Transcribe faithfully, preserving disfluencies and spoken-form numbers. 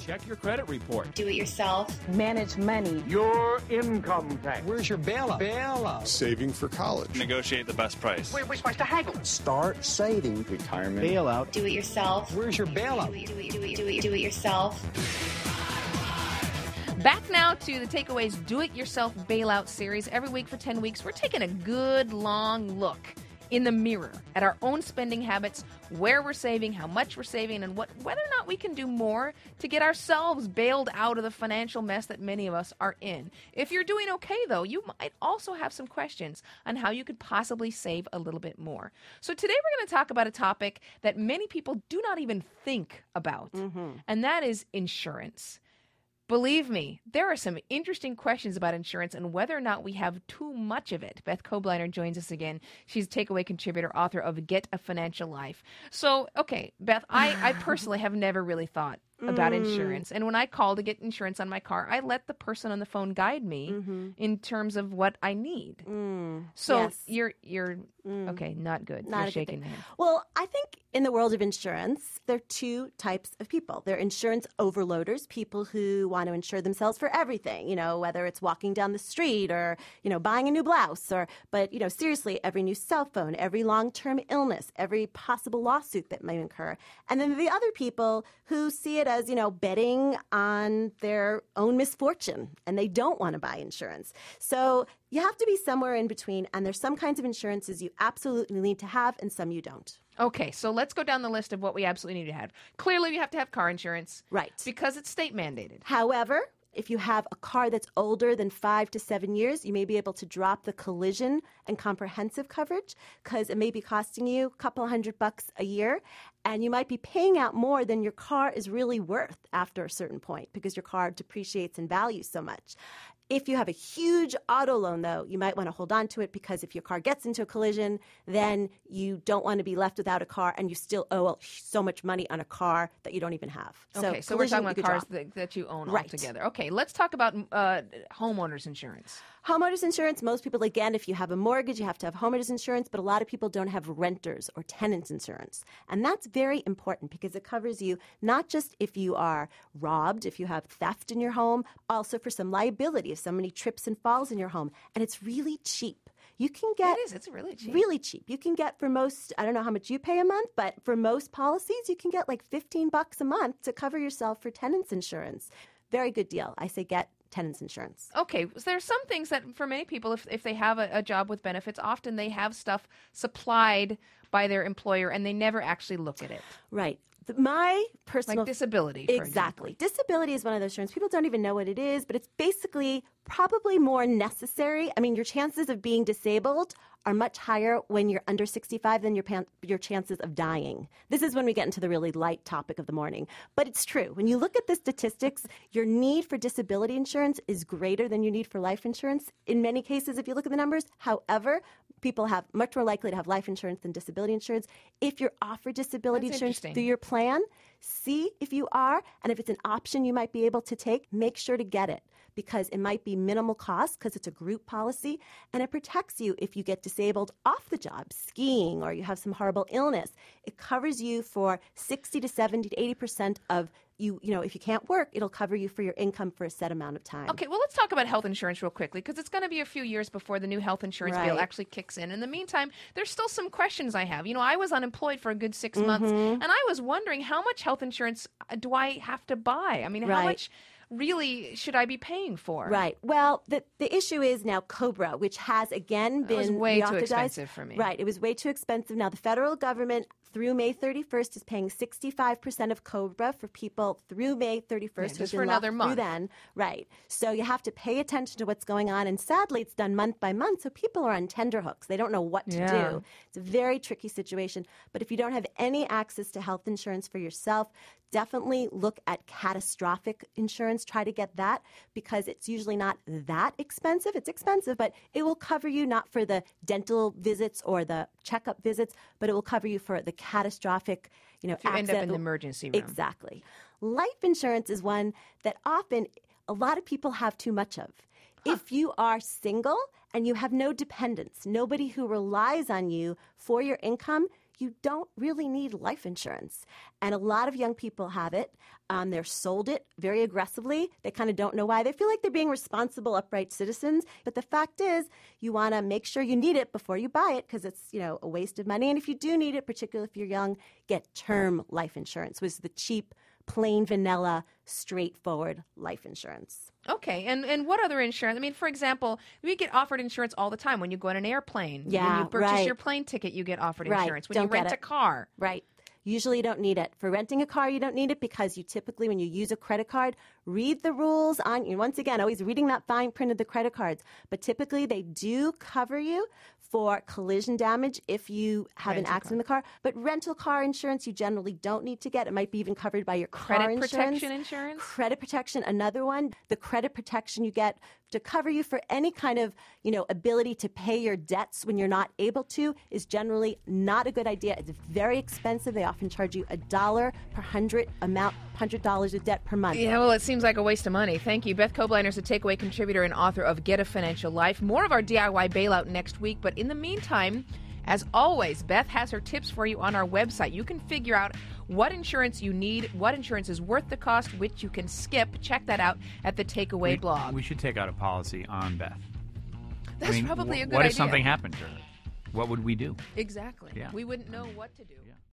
Check your credit report. Do it yourself. Manage money. Your income tax. Where's your bailout? Bailout. Saving for college. Negotiate the best price. We're, we're supposed to haggle. Start saving. Retirement. Bailout. Do it yourself. Where's your bailout? Do it, do it, do it, do it, do it yourself. Back now to the Takeaways Do-It-Yourself Bailout series. Every week for ten weeks, we're taking a good long look in the mirror at our own spending habits, where we're saving, how much we're saving, and what whether or not we can do more to get ourselves bailed out of the financial mess that many of us are in. If you're doing okay, though, you might also have some questions on how you could possibly save a little bit more. So today we're going to talk about a topic that many people do not even think about, mm-hmm. and that is insurance. Believe me, there are some interesting questions about insurance and whether or not we have too much of it. Beth Kobliner joins us again. She's a Takeaway contributor, author of Get a Financial Life. So, okay, Beth, I, I personally have never really thought about mm. insurance. And when I call to get insurance on my car, I let the person on the phone guide me mm-hmm. in terms of what I need. Mm. So yes. you're, you're mm. okay, not good. Not you're shaking thing. your head. Well, I think in the world of insurance, there are two types of people. There are insurance overloaders, people who want to insure themselves for everything, you know, whether it's walking down the street or, you know, buying a new blouse or, but, you know, seriously, every new cell phone, every long-term illness, every possible lawsuit that may incur. And then the other people who see it as, you know, betting on their own misfortune and they don't want to buy insurance. So you have to be somewhere in between, and there's some kinds of insurances you absolutely need to have and some you don't. Okay, so let's go down the list of what we absolutely need to have. Clearly, we have to have car insurance. Right. Because it's state mandated. However, if you have a car that's older than five to seven years, you may be able to drop the collision and comprehensive coverage because it may be costing you a couple hundred bucks a year. And you might be paying out more than your car is really worth after a certain point because your car depreciates in value so much. If you have a huge auto loan, though, you might want to hold on to it because if your car gets into a collision, then you don't want to be left without a car and you still owe so much money on a car that you don't even have. Okay, so, so we're talking about cars that, that you own right. altogether. Okay, let's talk about uh, homeowners insurance. Homeowners insurance, most people, again, if you have a mortgage, you have to have homeowners insurance, but a lot of people don't have renters or tenants insurance. And that's very important because it covers you not just if you are robbed, if you have theft in your home, also for some liability if somebody trips and falls in your home. And it's really cheap. You can get... It is. It's really cheap. Really cheap. You can get for most, I don't know how much you pay a month, but for most policies, you can get like fifteen bucks a month to cover yourself for tenants insurance. Very good deal. I say get tenants insurance. Okay, so there's some things that for many people, if, if they have a, a job with benefits, often they have stuff supplied by their employer and they never actually look at it. Right. The, my personal... Like disability, for Exactly. example. Disability is one of those insurance. People don't even know what it is, but it's basically probably more necessary. I mean, your chances of being disabled are much higher when you're under sixty-five than your pan- your chances of dying. This is when we get into the really light topic of the morning. But it's true. When you look at the statistics, your need for disability insurance is greater than your need for life insurance in many cases if you look at the numbers. However, people have much more likely to have life insurance than disability insurance. If you're offered disability That's insurance through your plan, see if you are, and if it's an option you might be able to take, make sure to get it because it might be minimal cost because it's a group policy, and it protects you if you get disabled off the job, skiing, or you have some horrible illness. It covers you for sixty to seventy to eighty percent of You, you know, if you can't work, it'll cover you for your income for a set amount of time. Okay, well, let's talk about health insurance real quickly because it's going to be a few years before the new health insurance right. bill actually kicks in. In the meantime, there's still some questions I have. You know, I was unemployed for a good six mm-hmm. months, and I was wondering how much health insurance do I have to buy? I mean, right. how much really should I be paying for? Right. Well, the the issue is now COBRA, which has again been it was way too expensive for me. Right. It was way too expensive. Now the federal government through May thirty-first is paying sixty-five percent of COBRA for people through May thirty-first. Yeah, just for another month. Through then. Right. So you have to pay attention to what's going on. And sadly, it's done month by month. So people are on tenterhooks. They don't know what to yeah. do. It's a very tricky situation. But if you don't have any access to health insurance for yourself, definitely look at catastrophic insurance. Try to get that because it's usually not that expensive. It's expensive, but it will cover you not for the dental visits or the checkup visits, but it will cover you for the catastrophic, you know, if you accident. end up in the emergency room. Exactly. Life insurance is one that often a lot of people have too much of. Huh. If you are single and you have no dependents, nobody who relies on you for your income, you don't really need life insurance. And a lot of young people have it. Um, they're sold it very aggressively. They kind of don't know why. They feel like they're being responsible, upright citizens. But the fact is, you want to make sure you need it before you buy it because it's, you know, a waste of money. And if you do need it, particularly if you're young, get term life insurance, which is the cheap, plain vanilla, straightforward life insurance. Okay, and, and what other insurance? I mean, for example, we get offered insurance all the time when you go on an airplane. Yeah, when you purchase right. your plane ticket, you get offered Right. insurance. When Don't you rent get a it. car. Right. Usually you don't need it. For renting a car, you don't need it because you typically, when you use a credit card, read the rules on you. Once again, always reading that fine print of the credit cards. But typically they do cover you for collision damage if you have Rent an a accident in the car. But rental car insurance you generally don't need to get. It might be even covered by your car Credit insurance. protection insurance? Credit protection, another one. The credit protection you get to cover you for any kind of, you know, ability to pay your debts when you're not able to is generally not a good idea. It's very expensive. They often charge you a dollar per hundred amount, hundred dollars of debt per month. Yeah, well, it seems like a waste of money. Thank you. Beth Kobliner is a Takeaway contributor and author of Get a Financial Life. More of our D I Y bailout next week, but in the meantime, as always, Beth has her tips for you on our website. You can figure out what insurance you need, what insurance is worth the cost, which you can skip. Check that out at the Takeaway we, blog. We should take out a policy on Beth. That's I mean, probably wh- a good What idea. if something happened to her? What would we do? Exactly. Yeah. We wouldn't know what to do. Yeah.